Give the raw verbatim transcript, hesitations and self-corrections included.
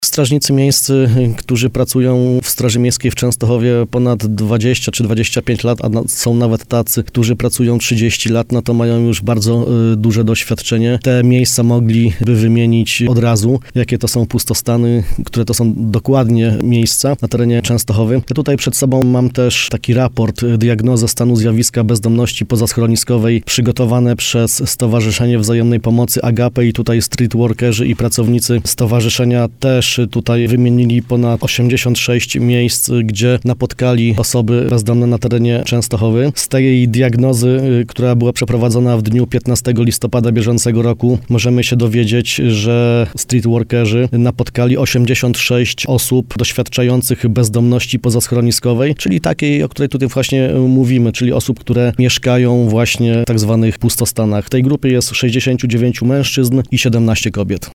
Strażnicy miejscy, którzy pracują w Straży Miejskiej w Częstochowie ponad dwadzieścia czy dwadzieścia pięć lat, a są nawet tacy, którzy pracują trzydzieści lat, no to mają już bardzo y, duże doświadczenie. Te miejsca mogliby wymienić od razu, jakie to są pustostany, które to są dokładnie miejsca na terenie Częstochowy. Ja tutaj przed sobą mam też taki raport, diagnozę stanu zjawiska bezdomności pozaschroniskowej przygotowane przez Stowarzyszenie Wzajemnej Pomocy Agape i tutaj streetworkerzy i pracownicy stowarzyszenia też tutaj wymienili ponad osiemdziesiąt sześć miejsc, gdzie napotkali osoby bezdomne na terenie Częstochowy. Z tej diagnozy, która była przeprowadzona w dniu piętnastego listopada bieżącego roku, możemy się dowiedzieć, że streetworkerzy napotkali osiemdziesiąt sześć osób doświadczających bezdomności pozaschroniskowej, czyli takiej, o której tutaj właśnie mówimy, czyli osób, które mieszkają właśnie w tak zwanych pustostanach. W tej grupie jest sześćdziesięciu dziewięciu mężczyzn i siedemnaście kobiet.